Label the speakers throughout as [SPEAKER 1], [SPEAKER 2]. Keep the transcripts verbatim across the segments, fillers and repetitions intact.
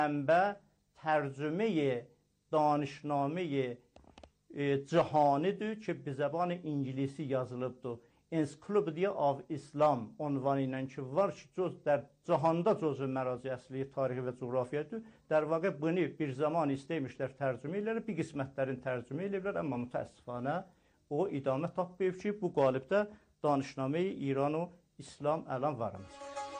[SPEAKER 1] منبع ترجمه دانشنامه cihanidir ki, bir zəban İngilisi yazılıbdır. Encyclopedia of Islam unvanı ilə ki, var ki, der, cihanda cüzü məraci əsli tarixi və coğrafiyadır. Der vaqə bunu bir zaman istəymişlər tərcümə edirlər, bir qismətlərin tərcümə edirlər, amma mütəəssifanə o idamə tapmayıb ki, bu qalibdə danışnameyi İran o İslam əlan varımız.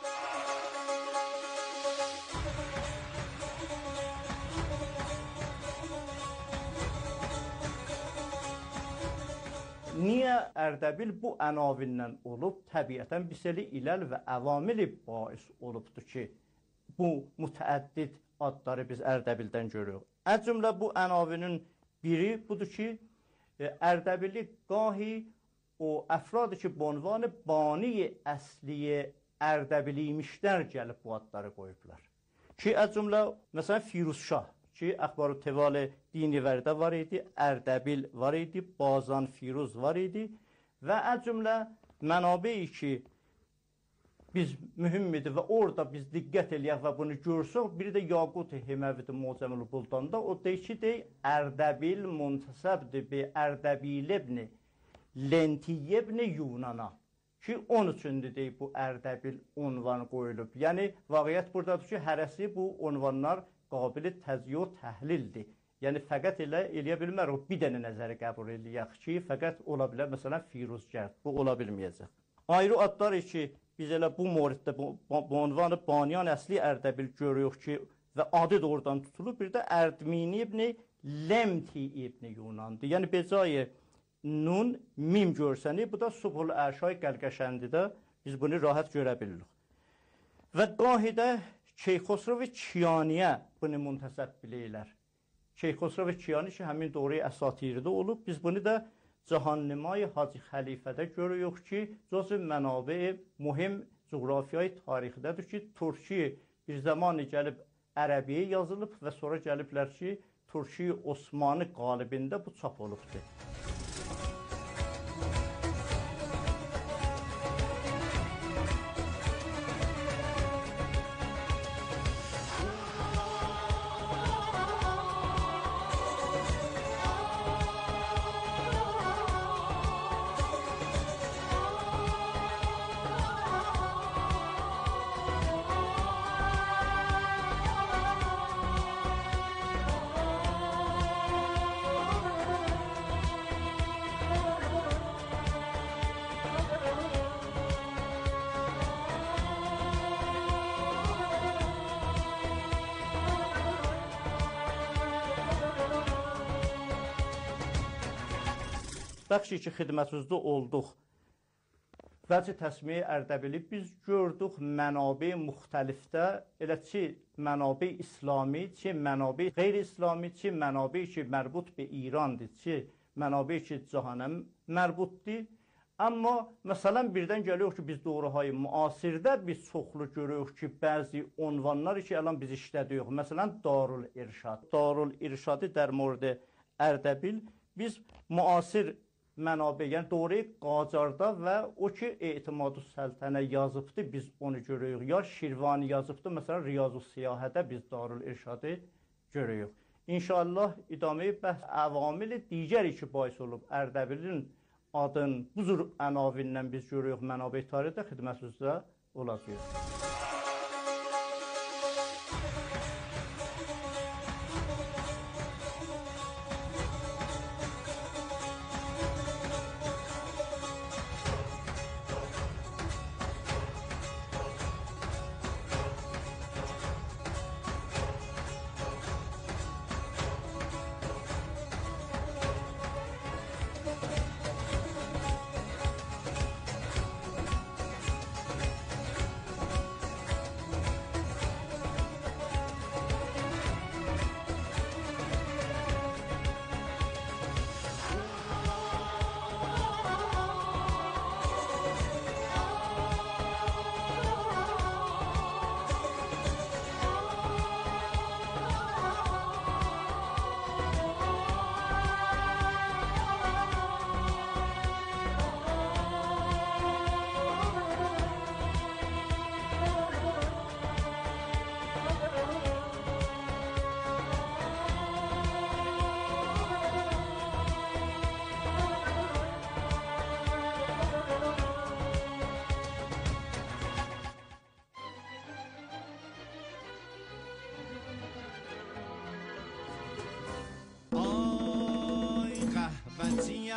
[SPEAKER 1] Niyə Ərdəbil bu ənavindən olub? Təbiətən bisəli iləl və əvamili bais olubdur ki, bu mütəəddid adları biz Ərdəbildən görürük. Əcümlə bu ənavinin biri budur ki, Ərdəbili qahi o əfradı ki, bonvanı bani əsliyə Ərdəbiliymişlər gəlib bu adları qoyublar. Ki, əcümlə, məsələn, Firuzşah ki, Əxbar-ı Teval-i Dinivərdə var idi, Ərdəbil var idi, Bazan Firuz var idi və əcümlə mənabeyi ki, biz mühümmidir və orada biz diqqət eləyək və bunu görsək, biri də Yaqut-i Himəvidir Mucəmül Buldanda, o deyir ki, deyir, Ərdəbil muntasəbdir bi Ərdəbil ibni Lentiyyə ibni Yunana ki, onun üçündür deyir, bu Ərdəbil unvanı qoyulub. Yəni, vaqiyyət buradadır ki, hərəsi bu unvanlar qabili təzyiyo təhlildir. Yəni, fəqət elə eləyə bilmərək, bir dənə nəzəri qəbul eləyək ki, fəqət ola bilər, məsələn, Firuzgərd, bu ola bilməyəcək. Ayrı adlar ki, biz elə bu moriddə, bu, bu unvanı Baniyan əsli Ərdəbil görürük ki, və adı da oradan tutulur, bir də Ərdmini ibni Lemti ibni Yunandır. Yəni, becayı nun, mim görsəni, bu da Subhul Əşay Qəlqəşəndidə biz bunu rahat görə bilirik. Və qahidə Şeyxosrovi Çiyaniyə bunu muntasəb bilirlər. Şeyxosrovi Çiyani ki, həmin doğru əsatiridə olub. Biz bunu da Cahannimay Hacı Xəlifədə görürük ki, cüzü mənabi mühüm coğrafiyayı tarixidədir ki, Türkiyə bir zamanı gəlib Ərəbiyə yazılıb və sonra gəliblər ki, Türkiyə Osmanlı qalibində bu çap olubdur. Bəxşi ki, xidmətinizdə olduq. Vəci təsmiyə Ərdəbili biz gördük mənabi müxtəlifdə, elə ki, mənabi İslami, ki, mənabi qeyri-İslami, ki, mənabi ki, mərbut bi İrandır, ki, mənabi ki, cahana mərbutdur. Amma, məsələn, birdən gəliyor ki, biz doğruhayı müasirdə biz çoxlu görürük ki, bəzi unvanlar ki, əlan biz işlədirik. Məsələn, Darul İrşad. Darul İrşadı dər mordə Ərdəbil biz müasir mənabə, yəni doğru Qacarda və o ki, Etimadü Səltənə yazıbdır, biz onu görürük. Ya Şirvani yazıbdır, məsələn, Riyazu Siyahədə biz Darul İrşadı görürük. İnşallah, idaməyi bəhs əvamili digəri ki, bahis olub Ərdəbilin adın bu cür ənavindən biz görürük mənabə tarixdə xidmətinizdə olacaq.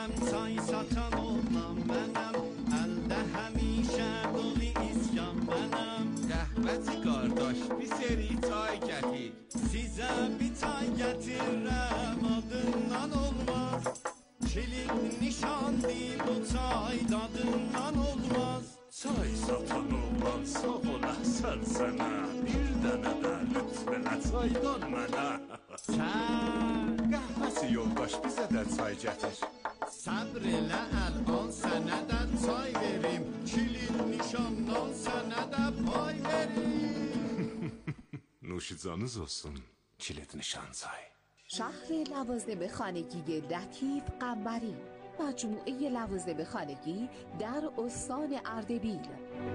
[SPEAKER 2] منم سای ساتان oğlan منم elde همیشه دولی isyan منم
[SPEAKER 3] Rəhməti qardaş, bir seri çay gətir.
[SPEAKER 2] Size bir çay getiririm adından olmaz Çilin nişanlı bu çay tadından olmaz
[SPEAKER 4] Çay satan oğlan sağ olasın sana Bir dənə də lütfə çaydan mənə
[SPEAKER 2] Sen
[SPEAKER 3] Rəhməti yoldaş, bizə də çay gətir.
[SPEAKER 2] sabr elə الان sənə də çay verim Çilin nişandan sənə də pay verim
[SPEAKER 4] Nuşicanız olsun kilit nişan çay
[SPEAKER 5] شهر لوازم خانگی لطیف قنبری، مجموعه لوازم خانگی در استان اردبیل.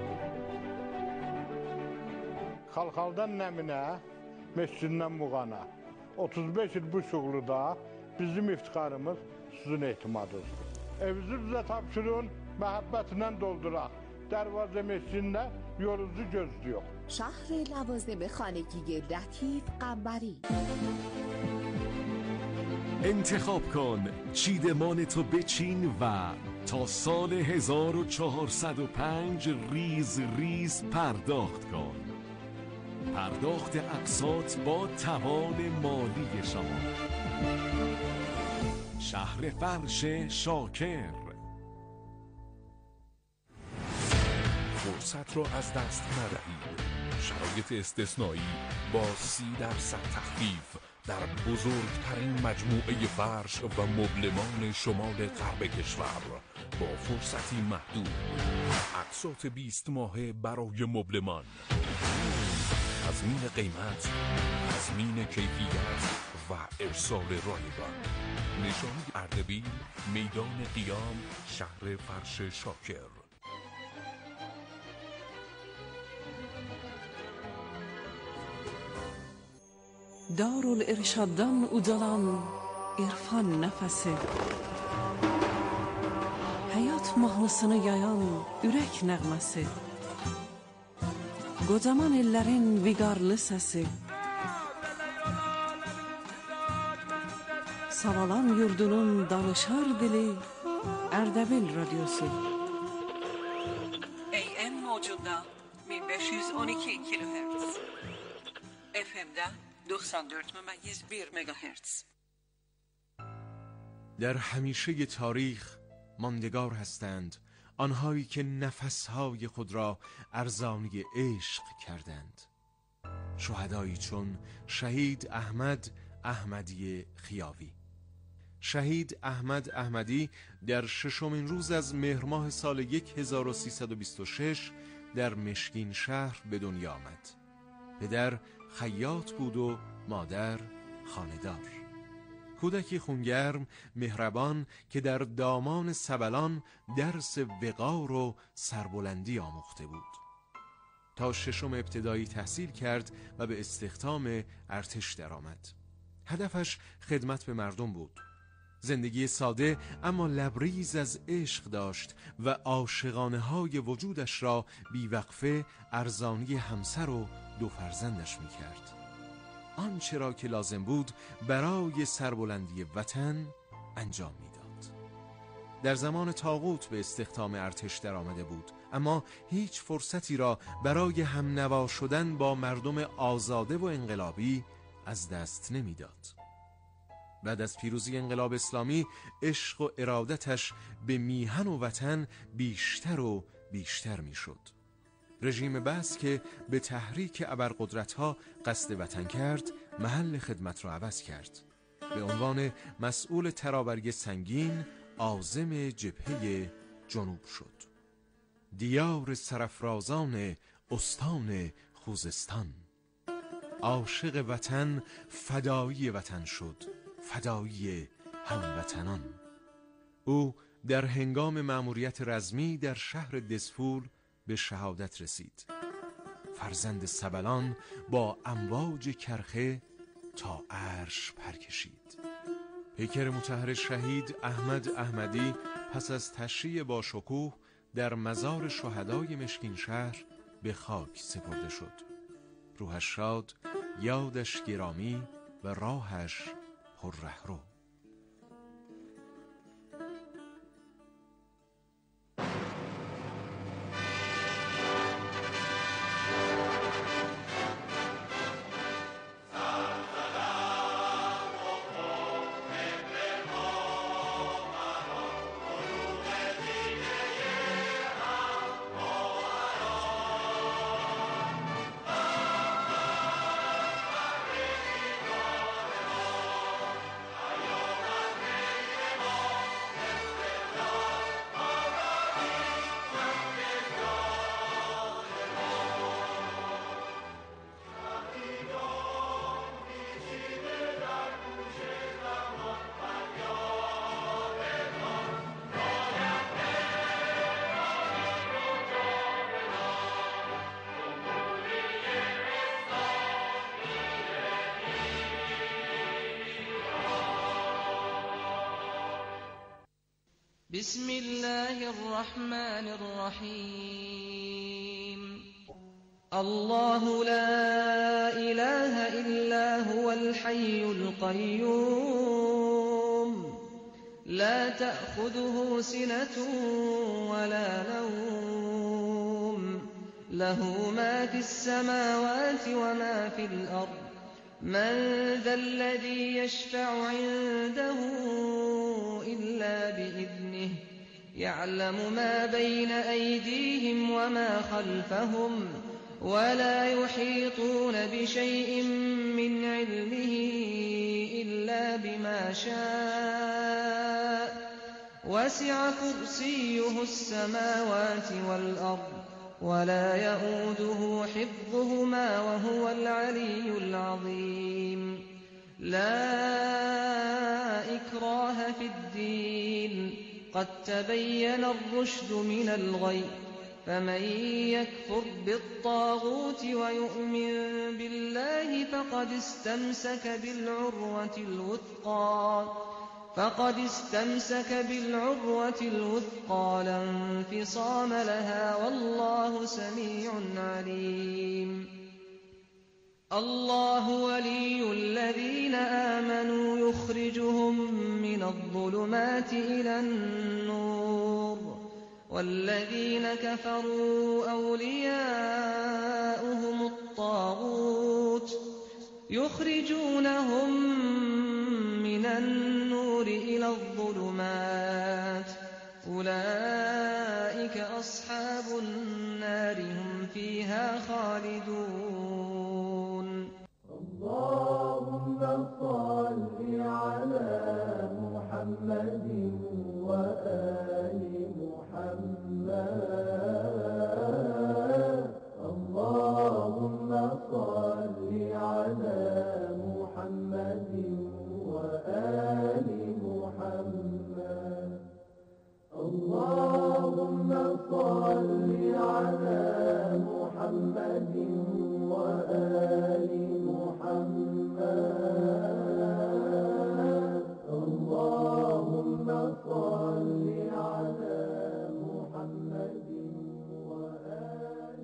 [SPEAKER 6] Xalxaldan Nəminə, Məscidindən Muğana. otuz beş il bu şuğluda bizim iftiharımız sizin etimadınızdır. Evinizi bizə tapşırın, məhəbbətindən dolduraq. Dərvazə Məscidində yolunuzu gözlüyor.
[SPEAKER 5] شهر لوازم خانگی لطیف قنبری.
[SPEAKER 7] انتخاب کن چیدمان تو بچین و تا سال هزار و چهارصد و پنج ریز ریز پرداخت کن. پرداخت اقساط با توان مالی شما. شهر فرش شاکر.
[SPEAKER 8] فرصت رو از دست ندهید. شرایط استثنایی با سی درصد تخفیف در بزرگترین مجموعه فرش و مبلمان شمال غرب کشور با فرصتی محدود. اقساط بیست ماهه برای مبلمان. تضمین قیمت، تضمین کیفیت و ارسال رایگان. نشانی اردبیل، میدان قیام، شهر فرش شاکر.
[SPEAKER 9] Darul-Irshad'dan uzalan irfan nefesi, hayat mahnısını yayan ürək nəğməsi, qocaman ellərin viqarlı səsi, Savalan yurdunun danışar dili, Ərdəbil radyosu.
[SPEAKER 10] A M mevcudda bin beş yüz on iki kilohertz. F M'da doksan dört ممیز bir مگاهرتز.
[SPEAKER 11] در همیشه تاریخ ماندگار هستند آنهایی که نفسهای خود را ارزانی عشق کردند. شهدایی چون شهید احمد احمدی خیاوی. شهید احمد احمدی در ششمین روز از مهر ماه سال هزار و سیصد و بیست و شش در مشکین شهر به دنیا آمد. پدر خیاط بود و مادر خانه‌دار. کودکی خونگرم مهربان که در دامان سبلان درس وقار و سربلندی آموخته بود. تا ششم ابتدایی تحصیل کرد و به استخدام ارتش درآمد. هدفش خدمت به مردم بود. زندگی ساده اما لبریز از عشق داشت و عاشقانه های وجودش را بیوقفه ارزانی همسر و دو فرزندش می کرد. آنچه را که لازم بود برای سربلندی وطن انجام می داد. در زمان طاغوت به استخدام ارتش در آمده بود، اما هیچ فرصتی را برای همنوا شدن با مردم آزاده و انقلابی از دست نمی داد. بعد از پیروزی انقلاب اسلامی عشق و ارادتش به میهن و وطن بیشتر و بیشتر می شد. رژیم بس که به تحریک ابرقدرت‌ها قصد وطن کرد محل خدمت را عوض کرد. به عنوان مسئول ترابری سنگین عازم جبهه جنوب شد. دیار سرافرازان استان خوزستان. عاشق وطن فدایی وطن شد، فدایی هموطنان. او در هنگام مأموریت رزمی در شهر دزفول به شهادت رسید. فرزند سبلان با امواج کرخه تا عرش پر کشید. پیکر مطهر شهید احمد احمدی پس از تشییع با شکوه در مزار شهدای مشکین شهر به خاک سپرده شد. روحش شاد، یادش گرامی و راهش پر رهرو.
[SPEAKER 12] بسم الله الرحمن الرحيم الله لا إله إلا هو الحي القيوم لا تأخذه سنة ولا نوم له ما في السماوات وما في الأرض من ذا الذي يشفع عنده إلا بإذنه يعلم ما بين أيديهم وما خلفهم ولا يحيطون بشيء من علمه إلا بما شاء وسع كرسيه السماوات والأرض ولا يؤوده حفظهما وهو العلي العظيم لا إكراه في الدين قد تبين الرشد من الغي فمن يكفر بالطاغوت ويؤمن بالله فقد استمسك بالعروة الوثقى فقد استمسك بالعروة الوثقى لا انفصام لها والله سميع عليم الله ولي الذين آمنوا يخرجهم من الظلمات إلى النور والذين كفروا أولياؤهم الطاغوت يخرجونهم من النور إلى الظلمات أولئك أصحاب النار هم فيها خالدون
[SPEAKER 13] اللهم صل على محمد وآل محمد اللهم صل على محمد وآل محمد اللهم صل على محمد وآل محمد اللهم صل على محمد وآل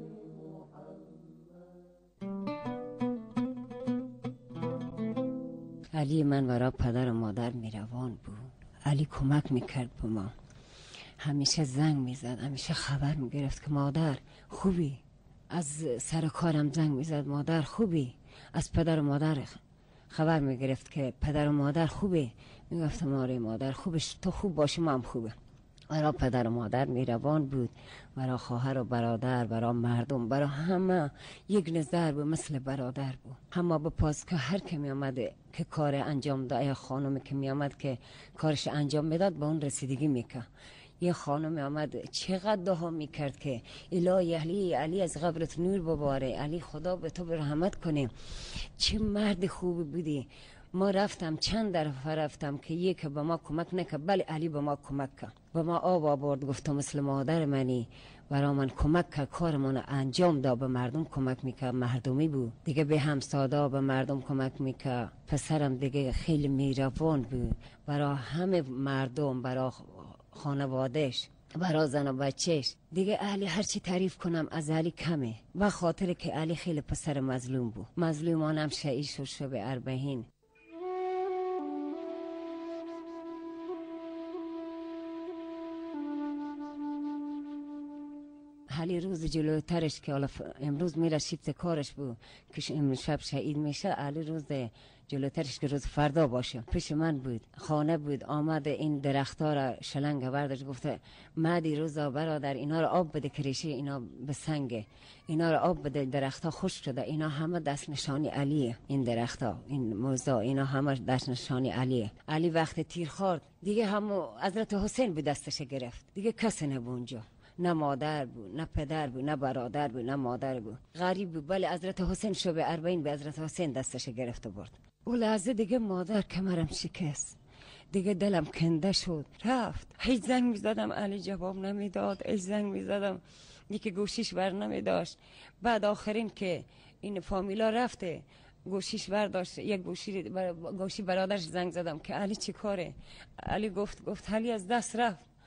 [SPEAKER 13] محمد.
[SPEAKER 14] علی من ورا پدر و مادر میروان بود. علی کمک میکرد به ما، همیشه زنگ میزد، همیشه خبر میگرفت که مادر خوبی، از سر کارم زنگ میزد مادر خوبی، از پدر و مادر خبر میگرفت که پدر و مادر خوبه، میگفتم آره مادر خوبش، تو خوب باشی ما هم خوبه. برای پدر و مادر میروان بود، برای خواهر و برادر، برای مردم، برای همه یک نظر بود، مثل برادر بود. همه بپاس که هر که می آمده که کار انجام داد، یا خانمی که می آمد که کارش انجام میداد به اون رسیدگی میکرد. یه خانمی آمد چقدر دعا میکرد که الهی علی علی از قبرت نور بباره، علی خدا به تو رحمت کنه، چه مرد خوبی بودی. ما رفتم چند دفعه رفتم که یک به ما کمک نکرد، بله علی به ما کمک کرد، به ما آب آورد، گفتم مثل مادر منی، برای من کمک کرد، کارمون انجام داد، به مردم کمک میکرد، مردمی بود دیگه، به همسادا به مردم کمک میکرد. پسرم دیگه خیلی میروان بود برای همه مردم، برای خانوادهش، برای زن و بچهش. دیگه علی هرچی تعریف کنم از علی کمه، و خاطر که علی خیلی پسر مظلوم بود، مظلومانم شهید شد شب اربعین. علی روز جلوترش که امروز میره شیفت کارش بود که امروز شب شهید میشه، علی روز جلوترش که روز فردا باشه پیش من بود، خانه بود، آمد این درختها را شلنگ برداشت، گفته مهدی روزا برادر اینا را آب بده که ریشه اینا به سنگه، اینا را آب بده، درختها خشک شده، اینا همه دست نشانی علیه، این درختها، این موزا، اینا همه دست نشانی علیه. علی وقت تیر خورد دیگه همو حضرت حسین به دستش گرفت، دیگه کسی نبود اونجا، نه مادر بود، نه پدر بود، نه برادر بود، نه مادر بود، غریب بود. بله حضرت حسین شب اربعین به حضرت حسین دستش گرفت و برد. اون لحظه دیگه مادر کمرم شکست، دیگه دلم کنده شد، رفت. هیچ زنگ میزدم علی جواب نمیداد، هیچ زنگ میزدم یکی گوشیش بر نمیداشت. بعد آخرین که این فامیلا رفته گوشیش برداشت، یک گوشی بر... گوشی برادرش زنگ زدم که علی چی کاره، علی گفت گفت علی از دست رفت.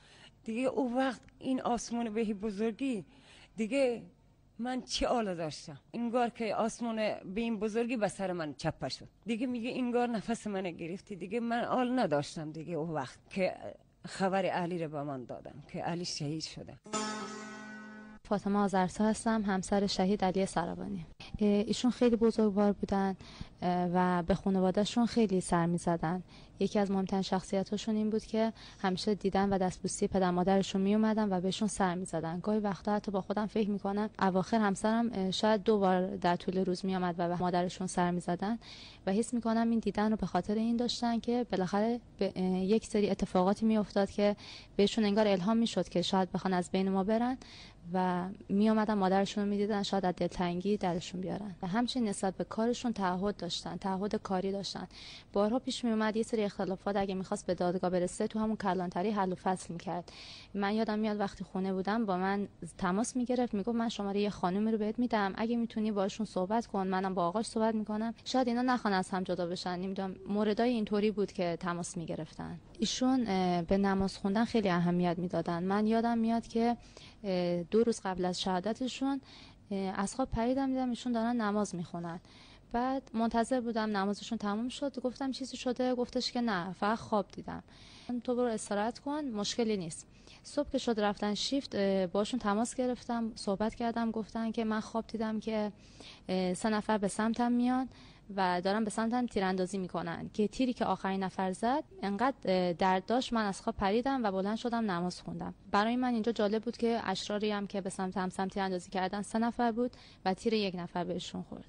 [SPEAKER 14] دیگه اون وقت این آسمان به بزرگی دیگه من چه آلا داشتم، انگار که آسمان به این بزرگی به سر من چپه شد. دیگه میگه انگار نفس من گرفتی. دیگه من آل نداشتم دیگه اون وقت که خبر علی رو به من دادم که علی شهید شده.
[SPEAKER 15] فاطمه آذرسا هستم، همسر شهید علی سروانی. ایشون خیلی بزرگوار بودن و به خانواده‌شون خیلی سر می‌زدن. یکی از مهمترین شخصیتاشون این بود که همیشه دیدن و دستبوسی پدر مادرشون می اومدن و بهشون سر می‌زدن. گاهی وقتا حتی با خودم فکر می‌کنم اواخر همسرم شاید دو بار در طول روز می اومد و به مادرشون سر می‌زدن و حس می‌کنم این دیدن رو به خاطر این داشتن که بالاخره یک سری اتفاقاتی می‌افتاد که بهشون انگار الهام می‌شد که شاید بخوان از بین ما برن و می اومدن مادرشون رو می‌دیدن، شاید از دلتنگی درشون بیارن. و همچنین نسبت به کارشون تعهد داشتن، تعهد کاری داشتن. بارها پیش می اومد یه سری اختلافات اگه می‌خواست به دادگاه برسه تو همون کلانتری حل و فصل می‌کرد. من یادم میاد وقتی خونه بودم با من تماس می‌گرفت، میگفت من شماره یه خانمی رو بهت میدم، اگه میتونی باهاشون صحبت کن، منم با آقاش صحبت می‌کنم، شاید اینا نخوان از هم جدا بشن. نمیدونم موردای اینطوری بود که تماس می‌گرفتن. ایشون به نماز خوندن خیلی اهمیت میدادن. من یادم میاد که دو روز قبل از شهادتشون از خواب پریدم دیدم ایشون دارن نماز میخونن. بعد منتظر بودم نمازشون تموم شد، گفتم چیزی شده؟ گفتش که نه، فقط خواب دیدم. تو برو استراحت کن، مشکلی نیست. صبح که شد رفتن شیفت باشون تماس گرفتم، صحبت کردم، گفتن که من خواب دیدم که سه نفر به سمتم میان و دارن به سمتم تیراندازی میکنن که تیری که آخرین نفر زد انقدر درد داشت من از خواب پریدم و بلند شدم نماز خوندم. برای من اینجا جالب بود که اشراری هم که به سمت همسم تیراندازی کردن سه نفر بود و تیر یک نفر بهشون خورد.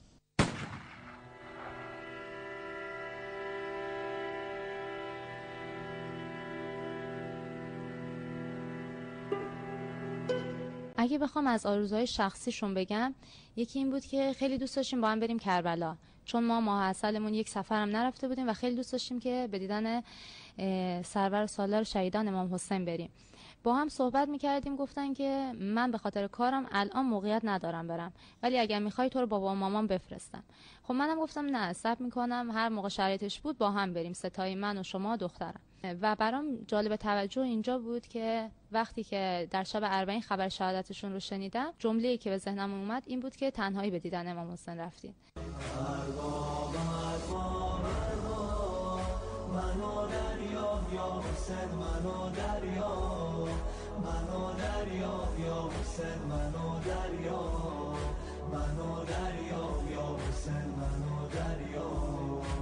[SPEAKER 15] اگه بخوام از آرزوهای شخصیشون بگم، یکی این بود که خیلی دوست داشتیم با هم بریم کربلا، چون ما ماه عسلمون یک سفر هم نرفته بودیم و خیلی دوست داشتیم که به دیدن سرور سالار شهیدان امام حسین بریم. با هم صحبت میکردیم، گفتن که من به خاطر کارم الان موقعیت ندارم برم، ولی اگر میخوای تو رو بابا و مامان بفرستم. خب منم گفتم نه، صبر میکنم، هر موقع شرایطش بود با هم بریم، ستایی، من و شما دخترم. و برام جالب توجه اینجا بود که وقتی که در شب اربعین خبر شهادتشون رو شنیدم، جمله‌ای که به ذهنم اومد این بود که تنهایی به دیدن امام حسین رفتیم.
[SPEAKER 13] منو دریا یا حسین، منو دریا، منو دریا یا حسین، منو دریا، منو دریا یا حسین، منو دریا.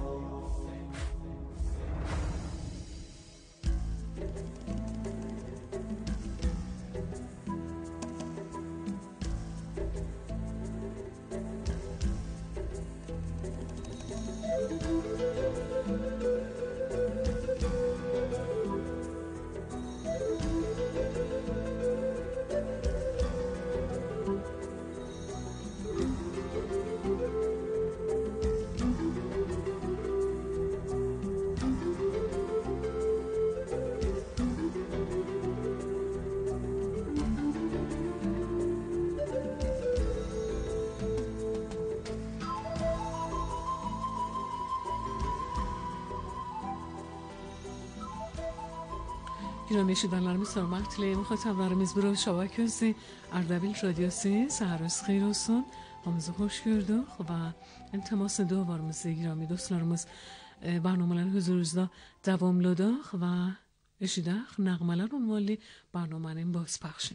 [SPEAKER 9] İran eşidenlerimiz hürmetli muhatablarımız bir şabak özü Ardabil Radyosu sahroz xeyir olsun. Hamınızı hoş gördük ve temas dualarımızı girami dostlarımız برنامه‌lar huzurunuzda davamladık ve eşidak nağmalar unvanlı برنامه‌nin bozpakşın.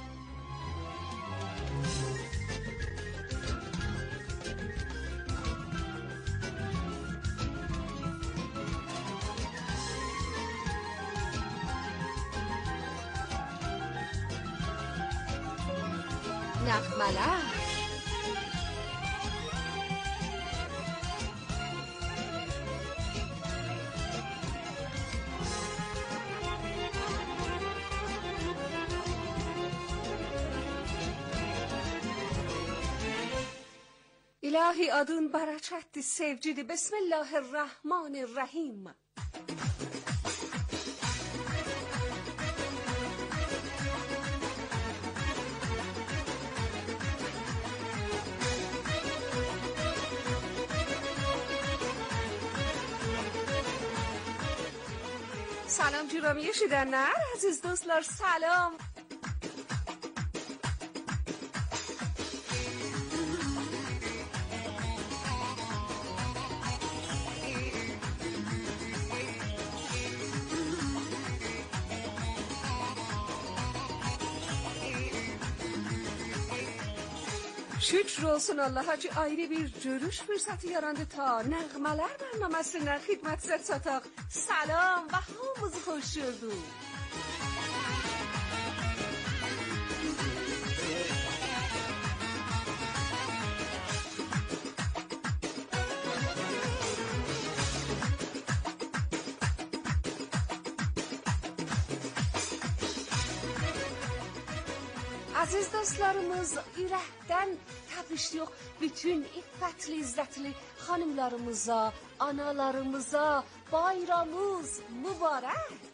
[SPEAKER 5] نغملر
[SPEAKER 16] İlahi adın baraçatti sevgili Bismillahirrahmanirrahim. سلام جورامی eşidenler, aziz dostlar salam. Şükür olsun Allah'a ki ayrı bir görüş fırsatı yarandı ta Nəğmələr bərnaməsindən xidmətinizə çataq. Salam və hamınızı xoş gördük. Aziz dostlarımız, ürəkdən təbrikliyor bütün iffətli, izzətli xanımlarımıza, analarımıza bayramımız mübarək.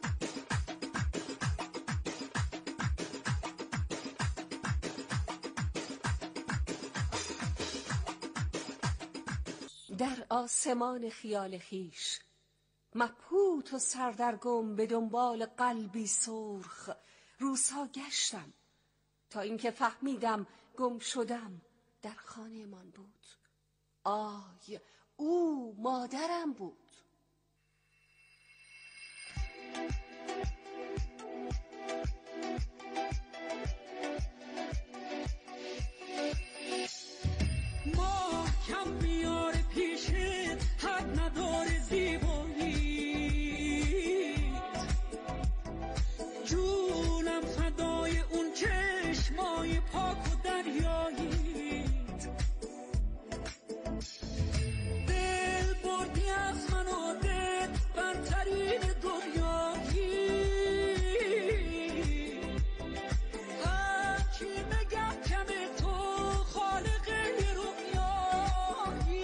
[SPEAKER 16] در آسمان خیال خیش مبهوت و سردرگم به دنبال قلبی سرخ روزها گشتم تا اینکه فهمیدم گم شدم در خانه من بود. آی او مادرم بود.
[SPEAKER 13] ما کم میاره پیشت حد نداره زیبایی جونم فدای اون چشمای پاک و دریاییت دل بردی از من و دل برترین دنیایی هرچی بگم کمه تو خالق رویایی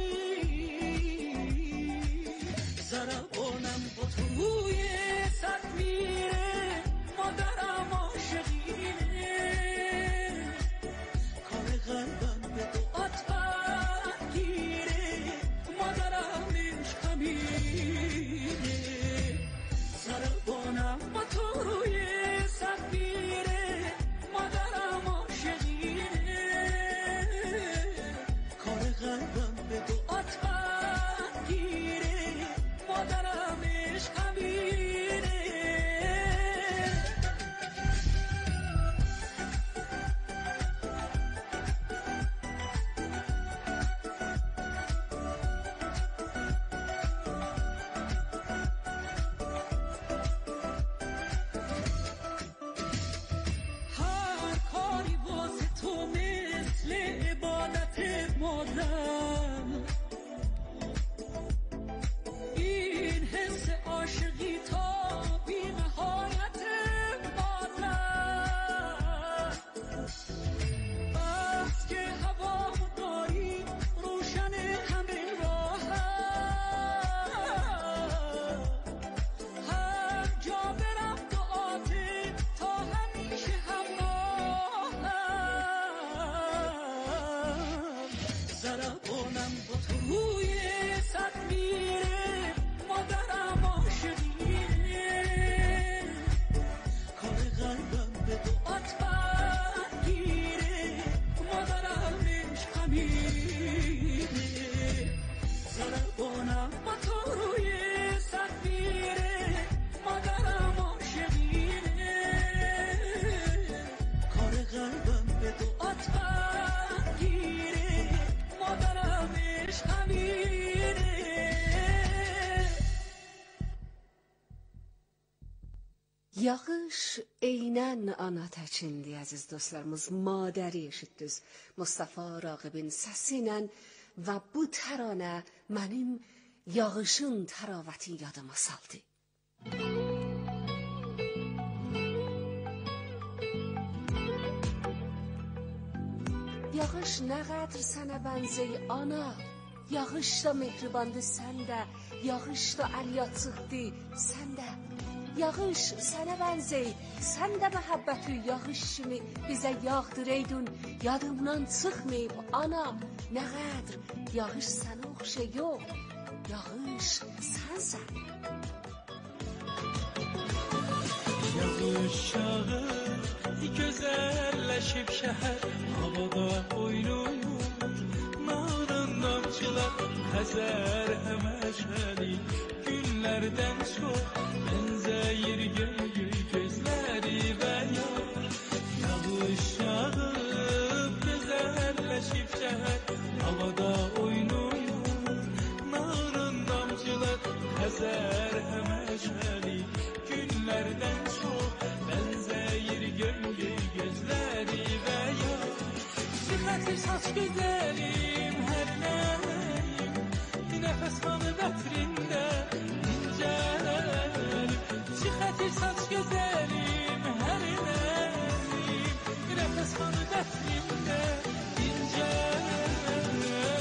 [SPEAKER 13] ضربانم با تو روی سر میره مادرم عاشقینه کار قلبم به دعات برگیره مادرم عشقمینه ضربانم با تو روی سر میره مادرم عاشقینه کار قلبم به دعات برگیره مادرم عشقمینه هر کاری واسه تو مثل عبادت مادر این حس عاشقی تا بی نهایت مادر بس که هوا داری روشن همه راحت هر جا برم دعاته تا همیشه همراهم ضربانم با تو روی سد میره مادرم عاشقینه کار قلبم به دعات برگیره مادرم عشقمینه ضربانم با تو روی سد میره مادرم عاشقینه کار قلبم به دعات برگیره مادرم عشقمینه
[SPEAKER 16] Yağış eynən ana təkindir, əziz dostlarımız. Madəri eşitdiniz Mustafa Raqibin səsi ilə və bu təranə mənim yağışın təravəti yadıma saldı. Yağış nə qədər sənə bənzey ana, yağış da mehribandı səndə, yağış da əliyatsıqdı səndə. Yağış sənə bənzey, sən də məhəbbəti yağış kimi bizə yağdıraydın, yadımdan çıxmayıb anam, nə qədər yağış sənə oxşa yox, yağış sənsən.
[SPEAKER 13] aşağı güzelleşip şehir havada oynuyor. Narın damcılar Xəzər həməşəli günlərdən çox benzəyir göy göy gözləri və yar. Yağış yağıb güzelleşip şehir havada oynuyor. Narın damcılar Xəzər həməşəli günlərdən çox benzəyir göy göy gözləri və yar. Sıxatır saç gözəlim hər nəyim, nəfəs kanı bətrində incəlim. Sıxatır saç gözəlim hər nəyim, nəfəs kanı bətrində incəlim.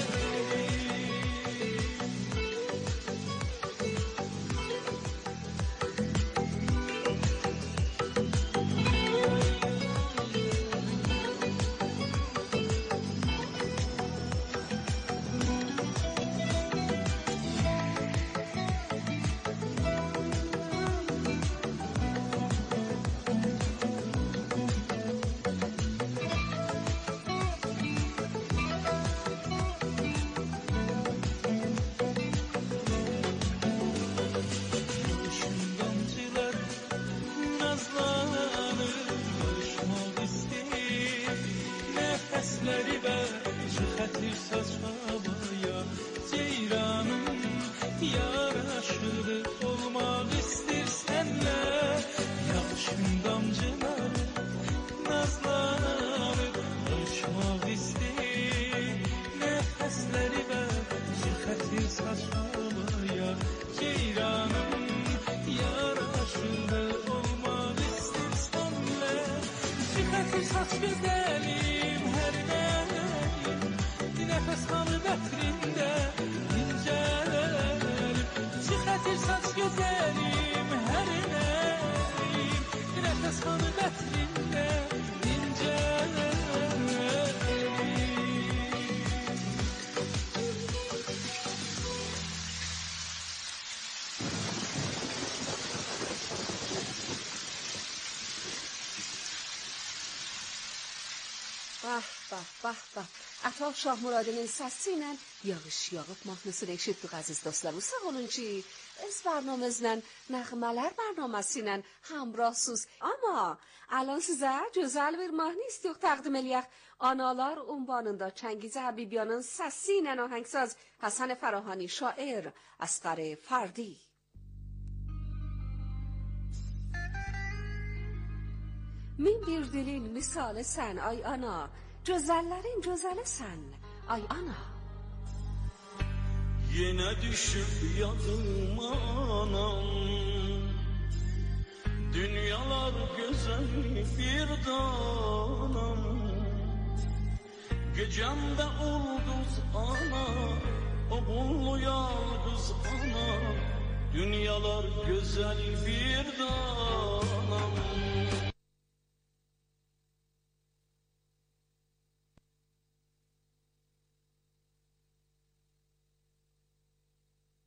[SPEAKER 16] Ata Şahmurad'ın səsiylə yağış yağıb mahnısını eşitdik əziz dostlar. Sağ olun ki, öz bərnamızla, nəğmələr bərnaməsi ilə hamrahsız. Amma الان sizə gözəl bir mahnı istiyoruz təqdim eləyək. Analar ünvanında Çəngiz Həbibyanın səsi ilə ahəngsaz Həsən Fərahani, şair Əsqər Fərdi. Min bir dilin misalı sən ay ana, gözəllərin gözəli sən ay ana.
[SPEAKER 4] Yine düşüp yadıma anam, dünyalar güzel bir danam. Gecemde ulduz ana, oğullu yalnız ana, dünyalar güzel bir danam.